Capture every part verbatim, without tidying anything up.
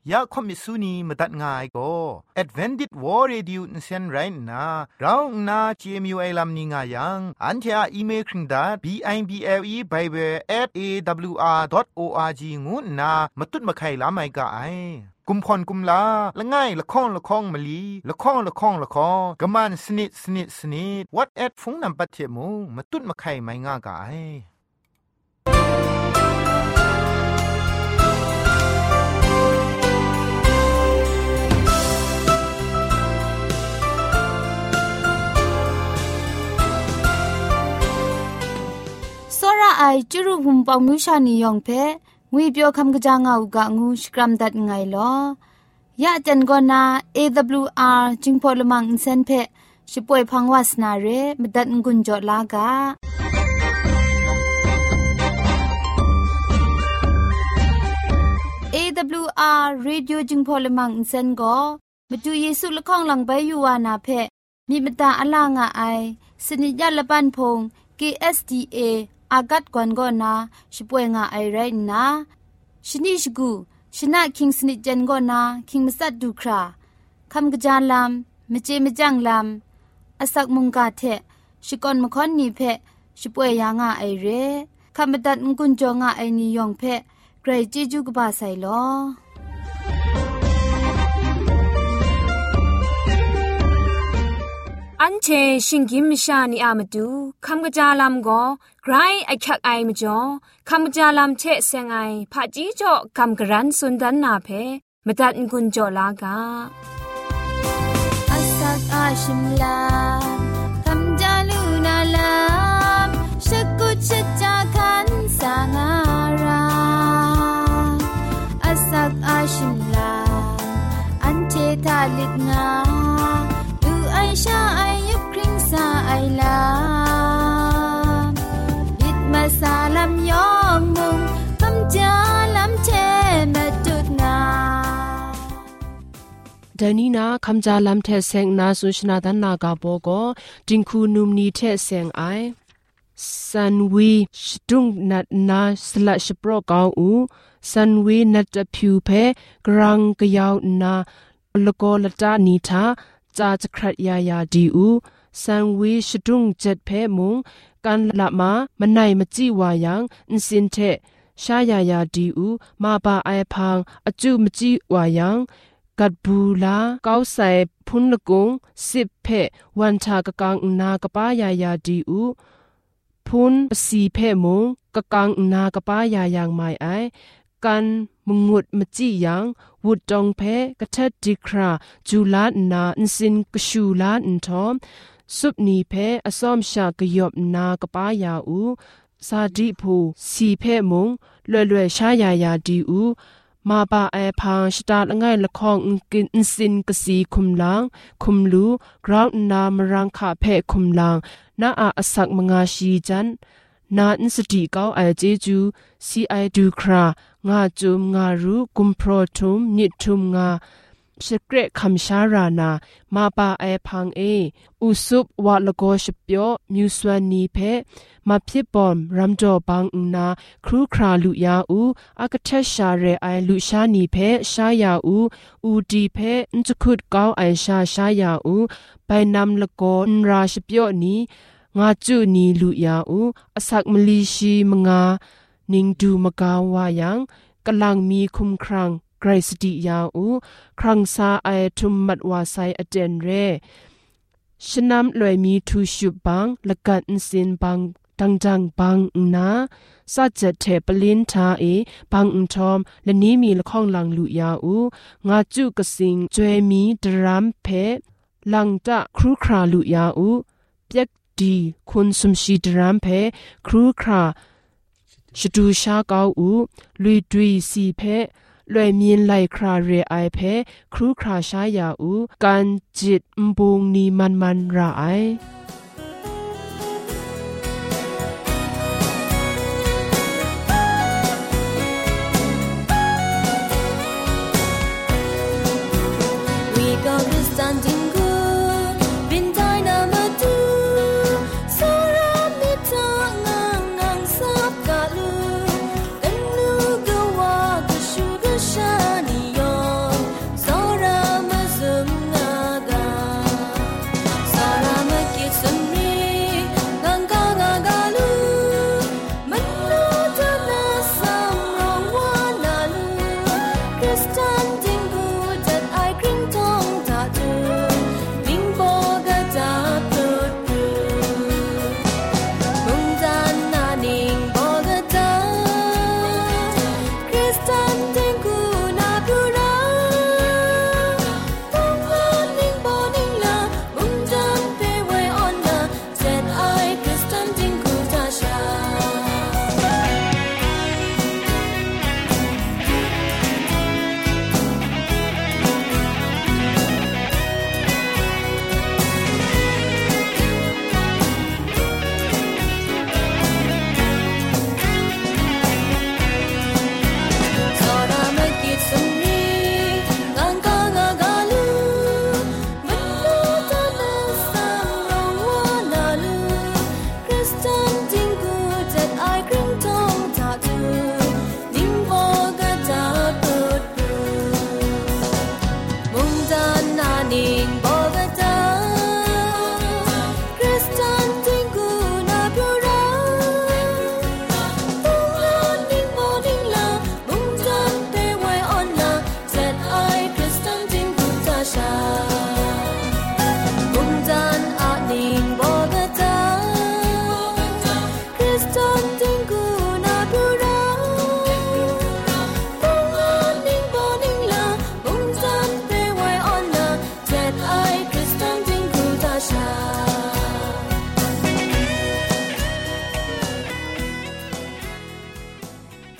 ยาคอมิสุนีมตัดง่ายก็ Advented War Radio นเซนไรนะเราหน้า จี เอ็ม ยู ไอ ลัมนิงายังอันเทออีเมลคิงดา บี ไอ บี แอล อี Bible แอท เอ ดับเบิลยู อาร์ ดอท โอ อาร์ จี งูนะมาตุ้ดมาไข่ลาไม่กะไอกุมพรกุมลาละง่ายละข้องละข้องมะลีละข้องละข้องละข้องกะมันสนิดสนิดสนิด What at ฟงนำปัจเจมูมาตุ้ดมาไข่ไม่ง่ากะไอစောရအိုင်ကျရုဘုံပေါင်မြူရှာနေယောင်ဖဲငွေပြောခမ်ကကြငါဥကငူစကရမ်ဒတ်ငိုင်လောยะจันกอนา เอ ดับเบิลยู อาร์ จิงพอลมังอินเซนเพชิป่วยพังวาสนาเรมดัดงุนจอลากา เอ ดับเบิลยู อาร์ Radio จิงพอลมังอินเซนก็มาดูเยซูละข้องหลังใบยูวานาเพมีมตาอลางาไอสนิยะละปันพง เค เอส ดี เอ อากัดกวนกอนาชิป่วยงาไอไรนะชนิชกูชนะคิงสนิจันกอนาคิงมัสัดดูคราคำกระจายลำมเจมจังลำอาศักมุงกาเทชิกอนมคอนนีเพชิป่วยยางาไอเรคำบัดงกุนจงาไอนิยองเพไกรจิจุกบาไซลออันเชชิงกิมชานีอามาดูคำกระจาลำก็ไกรไอคักไอมาจ่อคำกระจาลำเชเซงไอผาจีจ่อคำกระรันสุนดันนาเพมาตัดกุญจ่อลากาอาสักอาชิมลาคำจาลูนาลามชะกุชะจาคันสางาราอาสักอาชิมลาอันเททาลิกงาดูไอชาไอยุบคริงซาไอลาบิดมาซาลำยองมุงคำจาลำเชมาจุดนาดานีนาคำจาลำเทเซงนาสุชนาดันนากาโบโกจิงคูนุมนีเทเซงไอสันวีชดุงนัดนาสละชโปรกาวอูสันวีนัดผิวเพกรังกยาวนาลโกลตานีทาจาจะครัดยายาดีอูสันวีชดุงเจ็ดเพมุงกันละมามันไหนมาจีวายังอินสินเทชายายาดีอูมาบาไอพังอจูมจีวายังกัดบูลาเก้าใส่พุนละกุงสิบเพวันชากะกังนากะป้ายายาดีอูพุนสีเพมุงกะกังนากะป้ายายังไม่ไอกันมงุดมจียังวุดจงเพกะเทดดิคราจูลานาอินสินกชูลาอินทอมสุบนีเพอซอมชากะยอบนากะป้ายาอูซาดิพูสีเพมุงล่วยๆชายายาดีอูมาบาไอพังสตาร์ง่ายละคองกินสินกสีคุมลางคุมลูกราวน์นามรังคาเพคุมลางนาอาอสักมงาชีจันนาอินสติเก้าไอเจจูซีไอดูครางาจุมงารูกุมโปรทุมนิทุมงาสเกรคำชารานามาบาไอพังเออุสุบวาลโกชเปียวมิวสวานีเพมาพิบอมรัมจอบังนาครูคราลุยาอูอากเทชาเรไอลุชานีเพชายาอูอูดีเพอินจุคุดเก้าไอชาชายาอูไปนำละโกนราชเปียวนีงาจูนีลุยาอูอสักมลีชีมงานิงดูมกาวายังกำลังมีคุมครังไกรสติยาอูครังซาไอทุมมัดวาไซอเจนเรชนำลอยมีทูชุบังละกันอินสินบังดังจังบังนาสัจเทปลินทาเอบังอุทอมและนี้มีละข้องหลังลุยาอูงาจุกสิงจวยมีดรามเพหลังจะครูคราลุยาอูเปียกดีคุณสมชีดรามเพครูคราชดูชาเกาอูลุยดุยสีเพลอยมีนไลคราเรไอเพครูคราชายาอูการจิตมบุงนีมันมันราไอ Shani yo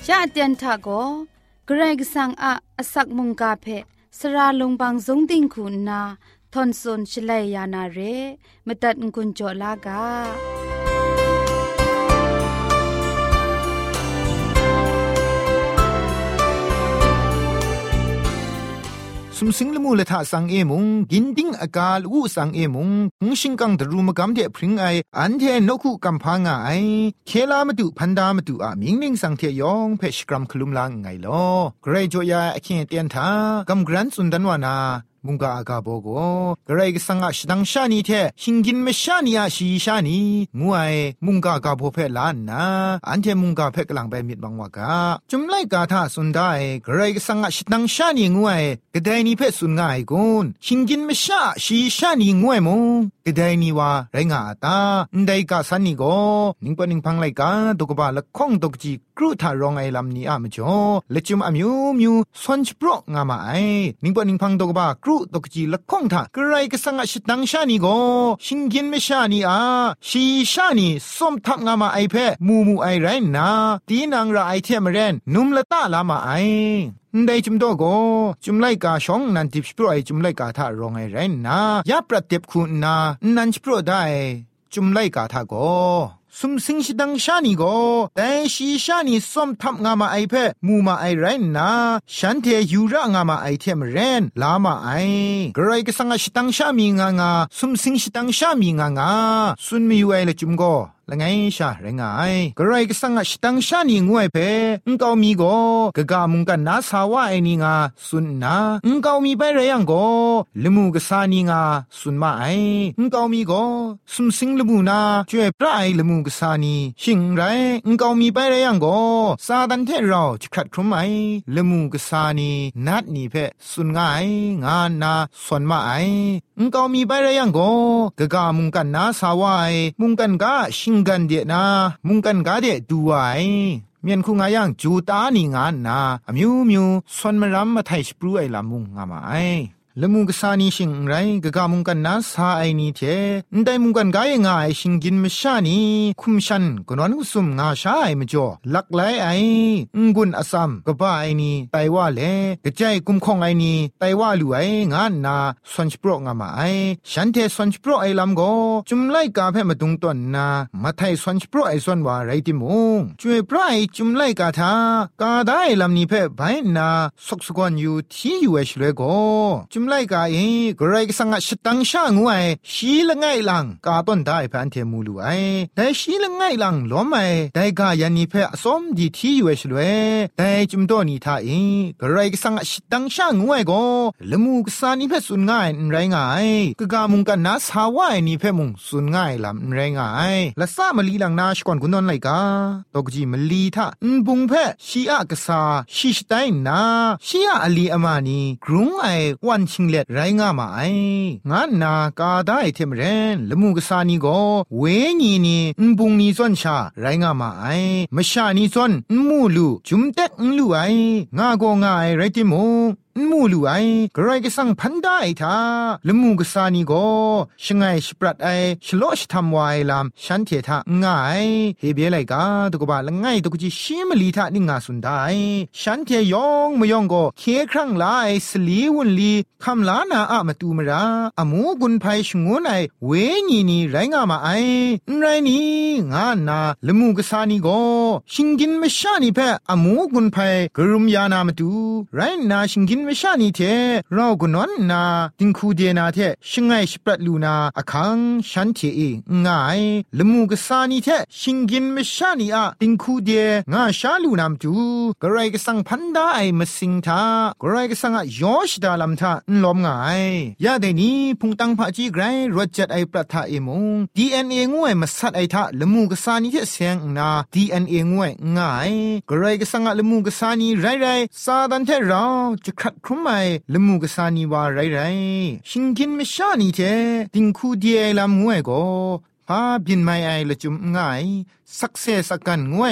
ชาเตียนทาโกเกรกสังอะอสักมุงกาเพสระลงบางสงติงคุณนาทอนซนชลัยยานาเรมตัดกุญจลากาสุมสิงละมูละทะสังเอมุงกินดิ้งอากาลูสังเอมุงงชิงกังดรูมกำเดพริงไออันเทนกุกัมพางไอเคลามาตุพันดามาตุอะมิงนิงสังเทยองเพชกรัมคลุมลางไงลอเกรโจยาอคิเตียนทากำกรันสุนดันวานามุงกาอากาโบโกกระไรก็สังอาชดังชานีเทชิงกินเมชานีอาชีชานีงวยมุงกาอากาโบเพลานนาอันเทมุงกาเพกลังไปมิดบังวากาจุมไลกาทาสุนได้กระไรก็สังอาชดังชานีงวยกระไดนี้เพสุนง่ายกุนชิงกินเมชาชีชานีงวยมงกระไดนี้ว่าไรงาตาอันใดกาสันนีโกนิงปนิงพังไลกาตกบาละข้องตกจีกรูทารองไอลำนี้อามจ่อละจุมอมิวมิวสวนชโปรงามาไอนิงปนิงพังตกบากรูตกจีละข้องทากระไรก็สังอาชิดังชานีโกชิงกินเมชานีอาชีชานีส้มทับงามาไอเพมูมูไอไรนาตีนางระไอเทมเรนนุมละตาลามาไอได้จุมโตโกจุมไลกาชองนันติปโปรไอจุมไลกาทารองไอไรนายาประเทบคุณนานันปโปรได้จุมไลกาทาโกสุมสิงชิดังชานีโกแต่ชีชานีส้มทับงามาไอเพมูมาไอไรนาฉันเทยูระงามาไอเทมเรนลามาไอกระไรก็สังชิดังชามีงางาสุมสิงชิดังชามีงางาสุนมีอยู่ไอละจุมโกละไงชาเรงไงกระไรก็สังชิดังชานีงวยเพงเกามีโกกะกามุงกันนาสาวะไอนีงาสุนนางเกามีไปไรยังโกลมูกษานีงาสุนมาไองเกามีโกสุมสิงลมูนาจวยพระไอลมูกษานีชิงไรงเกามีไปไรยังโกซาดันเทเราจิขัดครุมไอลมูกษานีนัดนีเพสุนง่ายงานนาส่วนมาไองเกามีไปไรยังโกกะกามุงกันนาสาวะไอมุงกันกาชิงกันเดนามุงกันกาเดดูไอเมียนคุงอายังจูตานีงานนาอมิวมิวส่วนมรัมมาไทยสปรูไอลามุงงามาไอละมุงกษานีชิงไรกะกามุงกันนาสาไอนีเทนได้มุงกันกายงาไอชิงกินมชานีคุมชันกนวันกุสุมงาชาไอมจ่อลักไลไองุนอซัมกบ้าไอนีไตว่าเลกะใจกุมคงไอนีไตว่าลู่ไองานนาสวนชโปรงามาไอฉันเทสวนชโปรไอลำโกจุมไลกาเพมาตุงตอนนามาไทยสวนชโปรไอสวนว่าไรติมุงช่วยพระไอจุมไลกาทากาได้ลำนี้เพไปนาสกสกวนอยู่ที่อยู่เอชเลโกจุมไลกาเอกรก็สังชตังชางวยชีละไงลังกาต้นได้พันเทมูลูไอแต่ชีละไงลังล้อมไอได้กายันนี่เพอสมดีที่อยู่เอชลเวแต่จุมโตนี่ทาเอกรก็สังชตังชางวยก็ละมูกสานี่เพสุนง่ายไรง่ายกกามุงกันนาสาวายนี่เพมุงสุนง่ายลำไรง่ายละซามลีลังนาชก่อนกุนนไลกาตกจีมลีทาอุบุงเพชีอะกษาชีสไตนาชีอะอลีอามานีกรุงไอวันชิงเลไรงามาไองานนากาได้เทมเรนละมูกษานีโกเวญีนีอุบุงนีซอนชาไรงามาไอมชานีซอนมูลูจุมเต็กลูไองาโกงาไอไรติโมมูลูไอกระไรก็สั่งพันได้ทาละมูกษานีโกชงไงสปรัดไอชโลชทำวายลามฉันเททาง่ายเฮเบไลกาตกบาละง่ายตกจีชิมลีทานิงาสุนได้ฉันเทยองมยองโกเคครั้งลายสลีวุนลีคำลานาอะมาตูมราอมูกุนไพชงวนไอเวญีนีไรงามาไอไรนีงานาละมูกษานีโกชิงกินไม่ชานีเพออมูกุนไพกรุมยานามาตูไรนาชิงกินไม่ชานีเทเรากุนนนาติงคูเดนาเทชิงไงสปรัดลูนาอคังฉันเทเอง่ายละมูกษานีเทชิงกินไม่ชานีอะติงคูเดงาชาลูนามตูกระไรก็สังพันดาไอมาสิงทากระไรก็สังอะยอชดาลำทาล้อมง่ายยาเดนี้พุงตังพะจีไกรรถจัดไอปรัทาเอมง ดี เอ็น เอ งวยมาสัดไอทาละมูกษานีเทเสียงนา ดี เอ็น เอ งวยง่ายกระไรก็สังอะละมูกษานีไรไรซาดันเทเราจะขัดครุมไอละมูกษานีว่าไรไรชิงกินไม่ชานีเทติงคูเดียลำงวยก็พาบินไม่ไอละจุมง่ายสักเซสักกันงวยมุง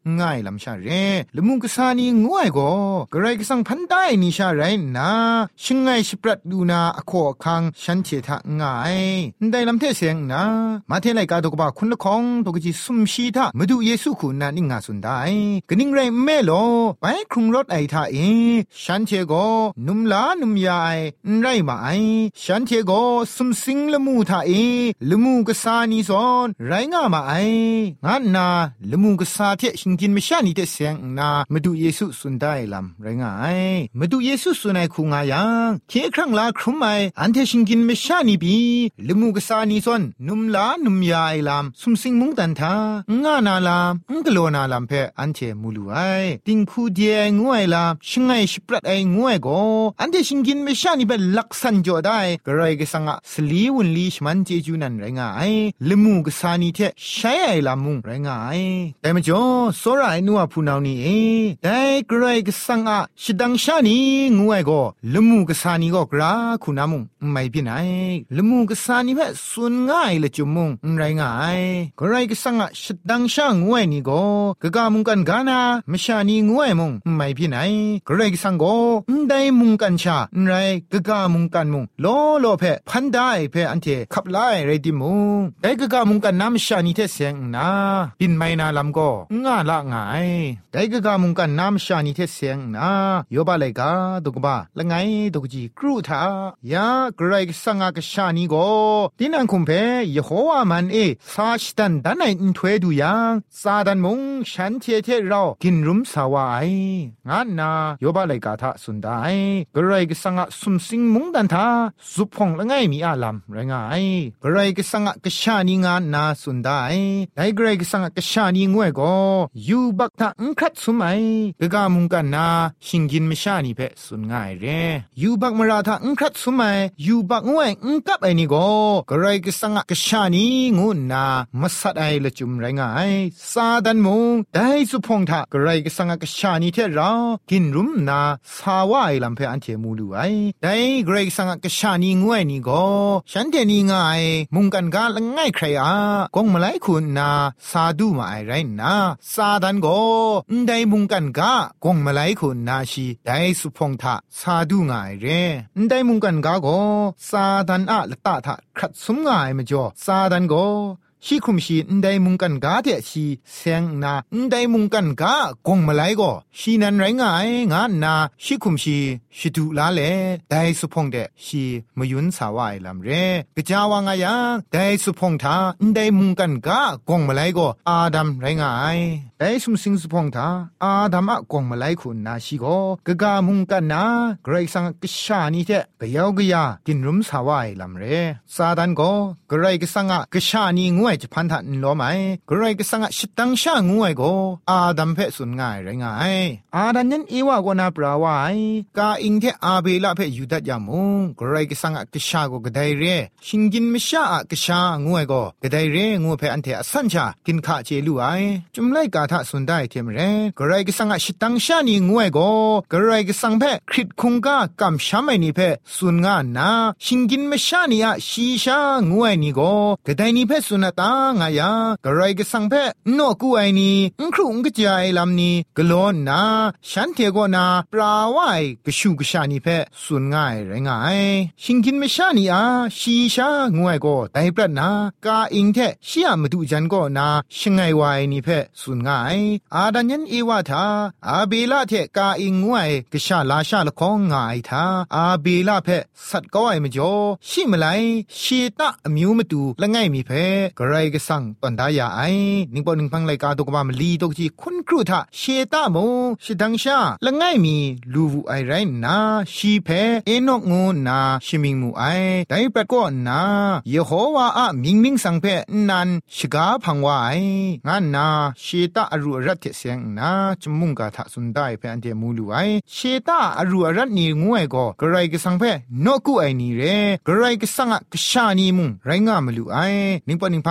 ง่ายลำชาเรละมุงกษานีง่วยก็กระไรก็สังพันได้นิชาไรนะชิงไงชิปรัดดูนาอโคคังฉันเชทะง่ายได้ลำเทเสียงนะมาเทไลกาตกบาคุณละของตกจิสุมชีทะมาดูเยซูคุณนานิงาสุนได้กนิ่งไรแม่โลไปครุงรถไอทาเอฉันเชโกนุมลานุมยายไรมาไอฉันเชโกสุมสิงละมูทาเอละมูกษานีซอนไรงามาไองานนาละมูกษาเทชิงกินไม่ชานีเตเสียงนามาดูเยซูสุนได้ลำไรงายมาดูเยซูสุนัยคุงายังเคครั้งลาครุมไออันเทชิงกินไม่ชานีบีละมูกษานีซอนนุมลานุมยายลำสุมสิงมุงตันทางานาลำงกโลนาลำเพออันเทมูลูไอติงคูเดียงวยลำชิงไงชิปรัดไองวยโกอันเทชิงกินไม่ชานีเป็นลักษณะจอได้กระไรก็สังะสลีวุนลีชมันเจจูนันไรงายละมูกษานีเทใช้ไอลำมุงไรงายแต่มาจ่อโซราไอนัวพูนาวนี่เอแต่กระไรก็สังะชิดังชานีงวยโกละมูกษานีก็กราคุณามุงไม่เป็นไอละมูกษานีเพ่สุนง่ายละจุมุงไรงายกระไรก็สังะชิดังชางวยนี่ก็กะกามุงกันกานาไม่ชานีงวยมุงไม่เป็นไอกระไรก็สังโกได้มุงกันชาไรกะกามุงกันมุงโลโลเพ่พันได้เพ่อันเทขับไล่ไรดิมุงได้กะกามุงกันน้ำชานีเทเสียงนาปินไม่นาลำก็ง่าละง่ายได้กะกามุงกันน้ำชานีเทเสียงนาโยบาเลยกาตุกบาละไงตุกจีครูทายากระไรก็สังกะชานีก็ดินังคุมเพ่ยโฮวามันเอซาชิตันดันไออินทเวดูยังซาดันมุงฉันเทเทเรากินรุมสาวายงานนาโยบาเลยกาทาสุนได้กระไรก็สังกะสุมสิงมุงดันทาสุพงละไงมีอาลัมไรงายกระไรก็สังกะชานีงานนาสุนได้ได้กระไรก็สังกะชานีงวยก็ยูบักทาอุครัดสุไมกะกามุงกันนาชิงกินไม่ชานีเพ่สุนง่ายเรยูบักมราทาอุครัดสุไมยูบักงวยอุกับไอนี่ก็กระไรก็สังกะชานีงูนามัสัดไอละจุมไรงายซาดันมุงได้สุพงทากระไรก็สังกะชานีเทรากินรุมนาสาวายลำเพ่อันเทมูลูไอได้กระไรก็สังกะชานีงวยนี่ก็ฉันเทนี่ง่ายมุงกันกาละง่ายใครอ่ะกงมาไลคุณนาซาดูมาไอไรนาซาดันก็ได้มุงกันกากงมาไลคุณนาชีได้สุพงทาซาดูง่ายเรได้มุงกันกาก็ซาดันอะละตาทาครัดสมง่ายมาจ่อซาดันก็ชีคุมชีนได้มุงกันกาเตชีเสียงนาได้มุงกันกากงมาไลก็ชีนันไรงายงานนาชีคุมชีชิดูลาเลได้สุพงเดชีมายุนสาวายลำเรกะจาวางายาได้สุพงทาได้มุงกันกากงมาไลก็อาดัมไรงายได้สุมสิงสุพงทาอาดัมอะกงมาไลคุณนาชีก็กะกามุงกันนาเกรซังกะชานีเทกะยาวกะยากินรุมสาวายลำเรซาดันก็เกรกะสังกะชานีงวยจะพันทันล้อไหมกระไรก็สังชิตังช่างงวยก็อาดัมเพสุนง่ายไรงายอาดันยันอีว่าก็นาปราวายกาอิงเทอาเบลาเพยูดัดยามุงกระไรก็สังกะชาก็กระไดเรชิงกินไม่ชากะชางวยก็กระไดเรงวยเพอันเทอสัญชากินข้าเจลูไอจุมไลกาทะสุนได้เทมเรกระไรก็สังชิตังชานีงวยก็กระไรก็สังเพคริตคงกากำชาไม่นี่เพสุนงานนาชิงกินไม่ชานีอะชีชางวยนี่ก็กระไดนี่เพสุนตางายากระไรก็สังเพนอกูไอนี่อุครุงกะจายลำนี้กลอนนาฉันเทโกนาปราวายกะชูกะชานีเพสุนง่ายไรงายชิงกินไม่ชานีอาชีชางวยก็ไดปรัดนากาอิงเทชียมาดูจันก็นาชิงไงวายนี่เพสุนง่ายอาดันยันเอวาทาอาเบลาเทกาอิงงวยกะชาลาชาละของง่ายทาอาเบลาเพสัตก็ไอมจ่อชิมไลชีตะมิวมาดูละไงมีเพกระไรก็สังตอนดายาไอนิงปอนิงพังไลกาตกบามลีตกจีคุณครูทาเชตาโมชิดังชาละไงมีลูวูไอไรนาชีเพเอนอกงูนาชิมิงมูไอไดปะก็นาเยโฮวาอะมิงมิงสังเพนันชิกาพังวาไองานนาเชตาอรูรัตเทเสียงนาจมุงกาทะสุนได้เพอันเดมูลูไอเชตาอรูรัตนีงวยก็กระไรก็สังเพนอกูไอนี่เรกระไรก็สังกะชานีมุงไรงามลูไอนิงปอนิงพัง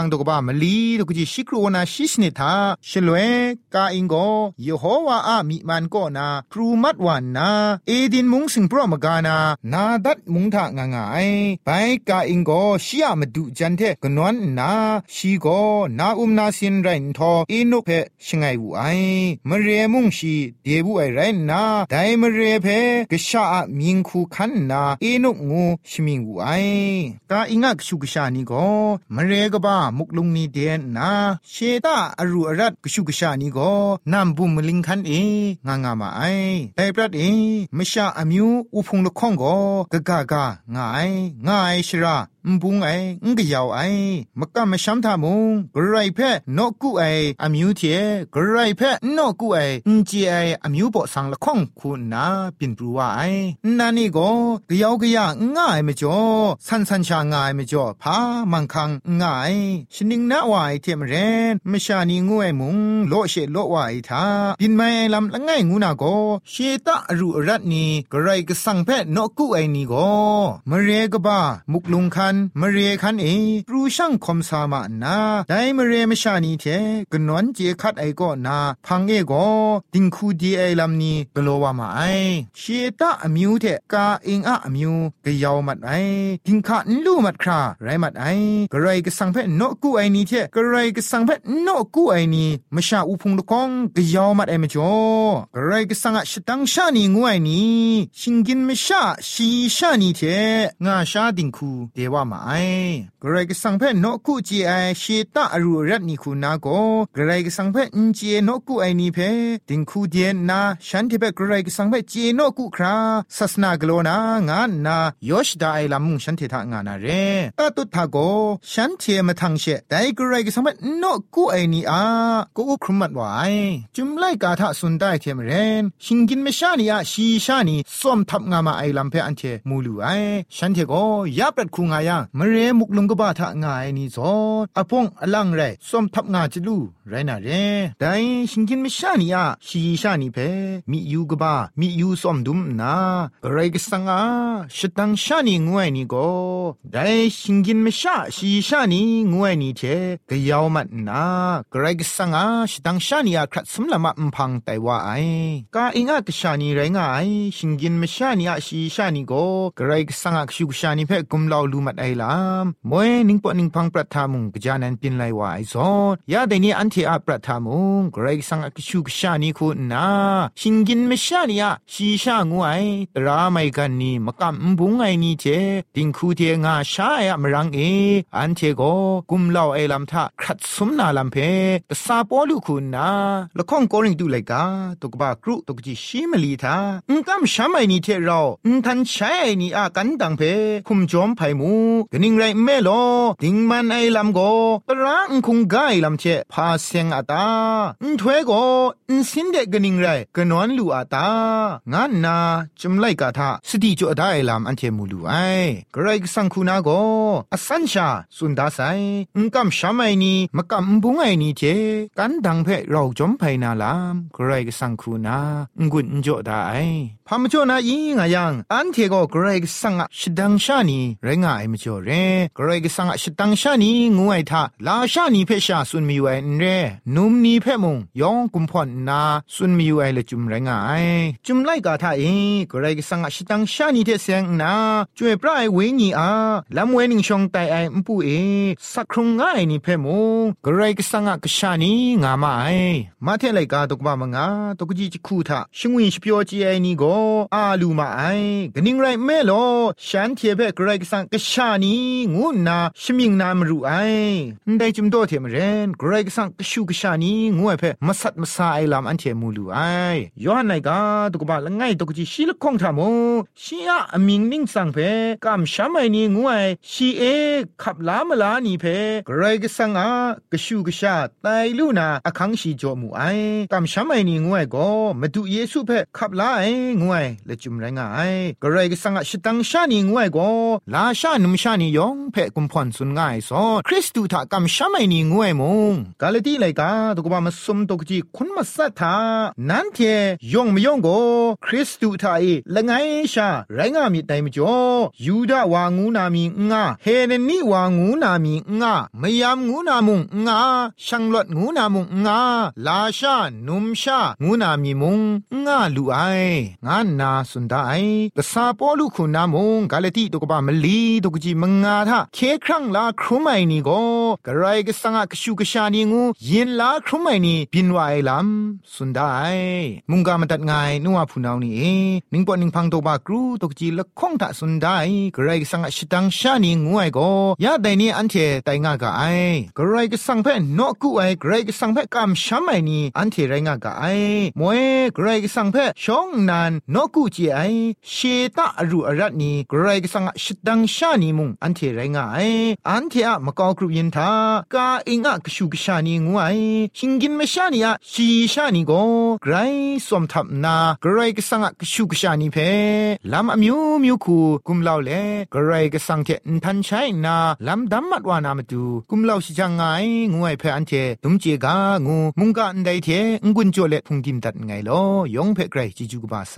ตกบ้ามลีตกจิชิกรูนาชิสเนทาชลเวกาอิงโกเยโฮวาอามิมันก็นาครูมัดวันนาเอดินมุงสิงโปรมกานานาดัดมุงทางางายไปกาอิงโกชิยามดุจันเทกนวนนาชีโกนาอุมนาสินไรนทออินุเพชงไงวูไอมเรมุงชีเดบุไอไรนาไดมเรเพกชามิงคูคันนาอินุงูชมิงวูไอกาอิงะกชุกชานีโกมเรกบ้ามุกลุงนีเดนนาเชตาอรูอรัดกชุกชานีโกนำบุมลิงคันเองางามาไอแต่ปรัดเอมชาอมิวอุพงลุคองโกกะกะกะงายงายชรามบุงไองกะยาวไอมะกะมะชัมทามุงกไรเพนอกุไออมิวเทกไรเพนอกุไออินจีไออมิวบ่สังละข้องคุณนาปินปรูวาไอนานี่โกกะยาวกะยะง่ายมะจ่อสันสันชาง่ายมะจ่อพามังคังง่ายชนิงนะวายเทมเรนมะชานีงูไอมุงโลเชโลวายทาปินไมลำละง่ายงูนาโกเชตะอรุรัตนีกไรกะสังเพนอกุไอนี่โกมะเรกะบามุกลุงคันมเรคันเอปรูช่างคมสามานาไดมเรมชานีเทกนวนเจคัดไอก็นาพังเอก็ติงคูดีไอลำนี้กลัวว่ามาไอเชตาอมิวเทกาอิงอะอมิวกะยาวมัดไอติงคะนลู่มัดคราไรมัดไอกระไรกะสังเพนอกูไอนี้เทกระไรกะสังเพนอกูไอนี้มชาอุพงลุกองกะยาวมัดไอมจ่อกระไรกะสังอะชตังชานีงูไอนี้ชิงกินมชาชีชานีเทงาชาติงคูเดว่ามาไอกระไรก็สังเพนอกุจีไอเชตาอรูรัตนิคูนาโกกระไรก็สังเพนเจนอกุไอนีเพติงคูเดียนนาฉันที่เปกระไรก็สังเพเจนอกุคราศาสนากโลนางานนายอชดาไอลามุงฉันที่ทางานนาเรตาตุทาโกฉันเทมาทางเชแต่กระไรก็สังเพนอกุไอนีอาก็อุครุมัดไว้จุมไลกาทะสุนได้เทมเรนชิงกินเมชานีอาชีชานีส้มทับงามาไอลำเพอันเทมูลูไอฉันเทโกยาปรัดคุงายังมเรมุกลุงกบ้าทะงายนี่ซออพงอลังไรส้มทับงาจิลูไรน่ะเรแต่ชิงกินไม่ชานีอะชีชานีเพมียูกบ้ามียูส้มดุมนาไรก็สังอาชตังชานีงวยนี่ก็แต่ชิงกินไม่ชาชีชานีงวยนี่เทก็ยาวมัดนาไรก็สังอาชตังชานีอะครัดสมละมาอุพังแต่ว่าไอกาอิงอะกชานีไรง่ายชิงกินไม่ชานีอะชีชานีก็ไรก็สังอาชุกชานีเพกุมลาวลูมัดไอลามวยนิงปอนิงพังประทามุงกจานันปินไลวายซอยาเดนี้อันเทอาประทามุงกรายสังอคิชุกชานีคุณนาชิงกินไม่ชานีอะชีชางวยตราไม่กันนี่มกำบุงไอนี่เจติงคูเทงาชายมรังเออันเทโกกุมลาวไอลำทะครัดสมนาลำเพตสาปอลูคุณนาละข้องโกริงดูไลกาตกบากรุตกจิชิมลีทาอุกำชามไอนี่เทเราอุทันใช้ไอนี่อากันดังเพคุมจอมไผมูกนิงไรเมโลดิงมันไอลำโกตรังคุงไกลำเชพาเซงอาตาอุนถวยโกอุนสินเดกนิงไรกนวนลูอาตางานนาจุมไลกาทาสติจุอดาไอลำอันเทมูลูไอกรายกสังคูนาโกอสัญชาสุนดาไซอุนกำชามไอนีมกำบุงไอนีเทกันดังเพเราจอมไพนาลำกรายกสังคูนาอุกุนจุอดาไอพามจ่อนายิงายังอันเทโกกรายกสังอะชดังชานีไรงาไอมจ่อเรกรายกสังอะชดังชานีงูไอทาลาชานีเพชาสุนมีไวเรนุมนีเพมงยองกุมพอนนาสุนมีไวละจุมไรงาไอจุมไลกาทาเอกรายกสังอะชดังชานีเทเซงนาจ่วยปลายเวญีอาลำเวนิงชองไตไอมปูเอสักครุงง่ายนี่เพมงกรายกสังอะกชานีงามาไอมาเทไลกาตกบามงาตกจีจคูทาชิงวินชเปียวจีไอนี่โกอาลูมาไอกนิงไรเมโลฉันเทเพกรายกสังกชานีงูนาชมิงนามรูไอได้จุมโตเทมเรนกรายกสังกชูกชานีงูไอเพมัสัดมัสาไอลามอันเทมูลูไอยอหันไลกาตกบาละง่ายตกจีชิลคงทามชีอะอมิงนิงสังเพกัมชามไอนีงูไอชีเอขับลามลานีเพกรายกสังอากชูกชาไตลูนาอคังชีจอมูไอกัมชามไอนีงูไอโกมาดูเยซูเพขับลาไองูไอละจุมไรงาไอกรายกสังอะชิตังชานีงูไอโกลาชานุมชานียองเพกุกุมพรสุนง่ายซอคริสตูทากำชาไม่นีงวยมงกาลตีไลกาตกบามาสมตกจีคุณมาสัทธานั้นเทยองไม่ยองโกคริสตูทาเอละไงชาไรงามีไดมจ่อยูดาวางูนามีงาเฮเนนีวางูนามีงามยามงูนามุงงาชังลดงูนามุงงาลาชานุมชางูนามีมุงงาลูไองานาสุนดาไอกษาปอลูคุณนามุงกาลติตกบามลีตกจีมงาทาเคครั้งลาครุไมนีโกกะไรกสังกชูกชานีงูยินลาครุไมนีบินวายลำสุนดาไอมุงกามาตัดงายนัวพูนาวนี่เอนิงปอนิงพังตบากรูตกจีละคงทะสุนดาไอกะไรกสังชิตังชานีงูไอโกยาไดนี้อันเทไตงากะไอกะไรกสังเพนอกูไอกะไรกสังเพกำชาไมนีอันเทไรงากะไอมวยกะไรกสังเพชองนานนอกูจีไอเชตะอรุอรัตนีกะไรกสังชิตังชานีมุงอันเทไรงาไออันเทอะมะกอกรุยินทากาอิงอะกชูกชานีงูไอชิงกินมะชานีอะชีชานีโกไกรสวมทับนากะไรกสังกชูกชานีเพลำอมิวมิวคูกุมลาวเลกะไรกสังเทนทันใช้นาลำดัมมัดวานามตูกุมลาวชิจังไงงูไอเพอันเทตุมเจกางูมุงกะอันไดเทงกุนโจเลพุงกิมตัดไงลอยองเพไกรจิจูกบาไซ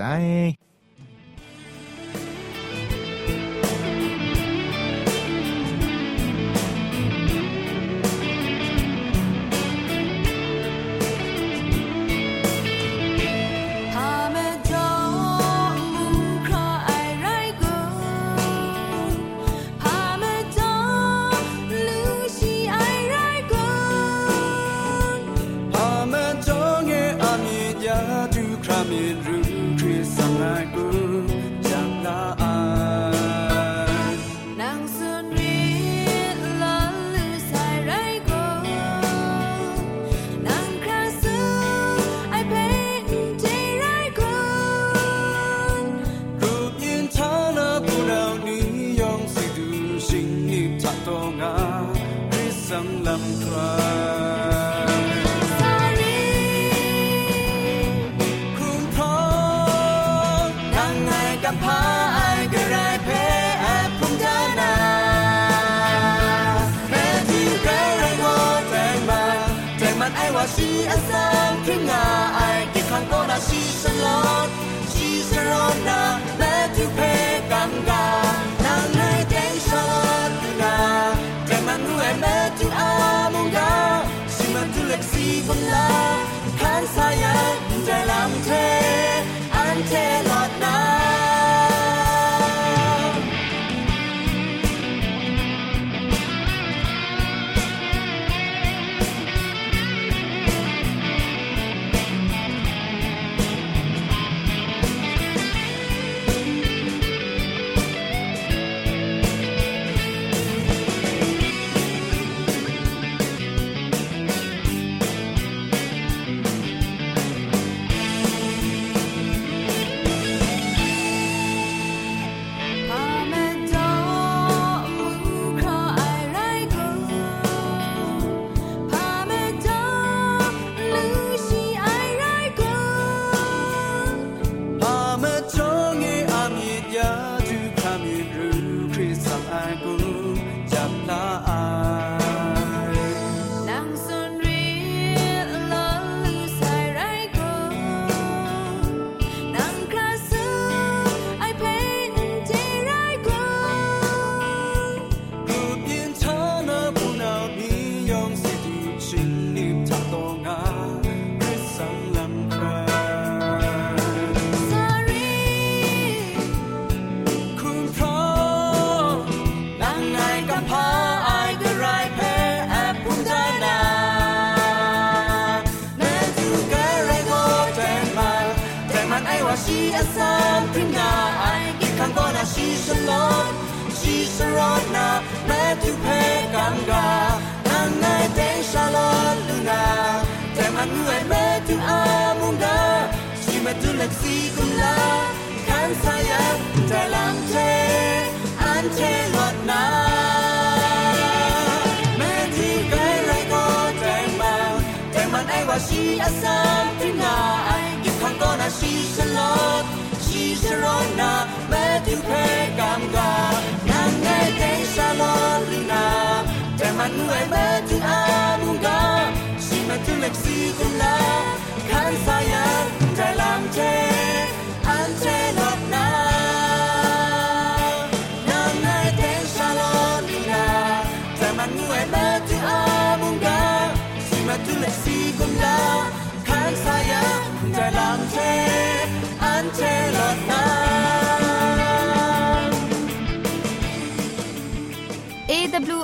ชีอาซามครึ่งงาไอกิคังโกนาชีสลอดชีสรอนาแม้ทุเพกังกานางในเดงชาลนาแต่มันรู้ไอแม้ทุอามุงกาสิมันทุเล็กซีกุมลาคันสายันใจลำเทอันเทลอดนาชีอาซามครึ่งงาไอกิคังโกนาชีสลอดชีสรอดนาแม้ทุเพกังกานางในเดงชาลอดลูนาแต่มันรู้ไอแม้ทุอามุงกาชีมาทุเล็กซีกุมลาคันสายันใจลำเทอันเทลอดนาแม้ที่ไกลไรก็แจ้งมาแต่มันไอว่าชีอาซามครึ่งงาไอคังโกนาชีสลอดชีสรอนาแม้ทุเพกังกานางในเดงชาลอดลูนา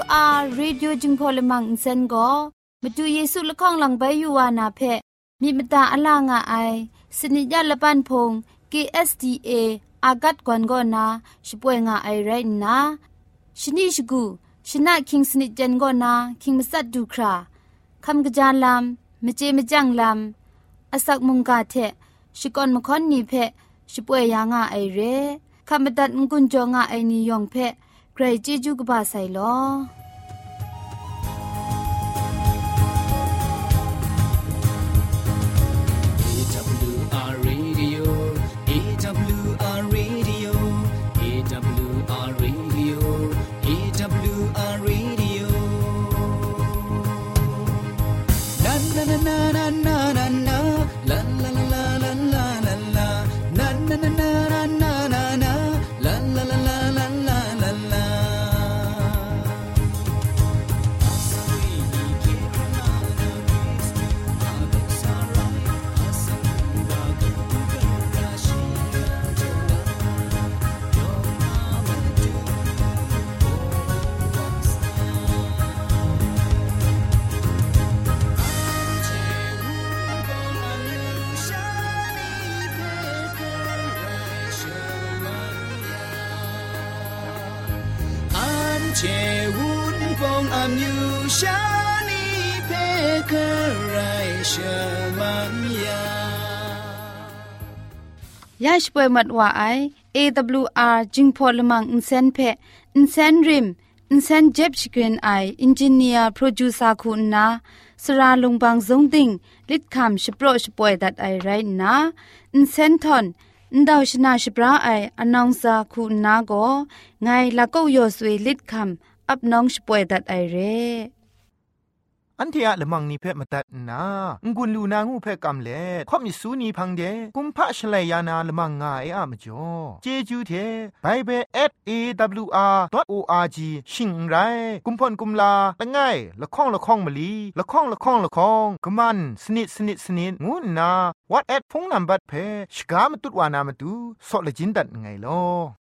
อาร์ Radio จึงพอลมังอินเซนก็มาดูเยซูละข้องหลังใบยูวานาเพมีมตาอลางอไอสนิยะละปันพง เค เอส ดี เอ อากัดกวนก็นาช่วยงาไอไรนะชนิชกูชนะคิงสนิจันก็นาคิงมัสัดดูคราคำกระจานลำมเจมจังลำอาศักมุงกาเทชิกอนมคอนนีเพช่วยยางาไอเรคำบัดงกุนจงาไอนิยองเพใครจีจูกบาไซลอเจวุนฟงอัมยูชานีเพคไรเชมังยายาช่วยมัดว่าไอ เอ ดับเบิลยู อาร์ จิงพอลมังอินเซนเพอินเซนริมอินเซนเจ็บชิกรีนไออินจิเนียร์โปรดิวเซอร์คุณนาสราลงบางซงดิงลิดคำช่วยโปรช่วยดัดไอไรนะอินเซนทอนนดาวชนะชิบราไออนองซาคุณนาโกไงละก็ยอสวยลิดคำอับน้องช่วยดัดไอเร่อันที่อะละมังนิเพ่มาตัดนางุนลูนางูเพ่กำเล่ข่อมิสูนีพังเดกุมพะชลัยยานาละมังงาเออะมจ่อเจจูเทไบเบิล แอท เอ ดับเบิลยู อาร์ ดอท โอ อาร์ จี ชิงไรกุมพ่นกุมลาละง่ายละข้องละข้องมะลีละข้องละข้องละข้องกะมันสนิดสนิดสนิดงูนาวัดแอดพงนัมบัดเพ่ชกามตุดวานามตุซอเลจินดัดไงลอ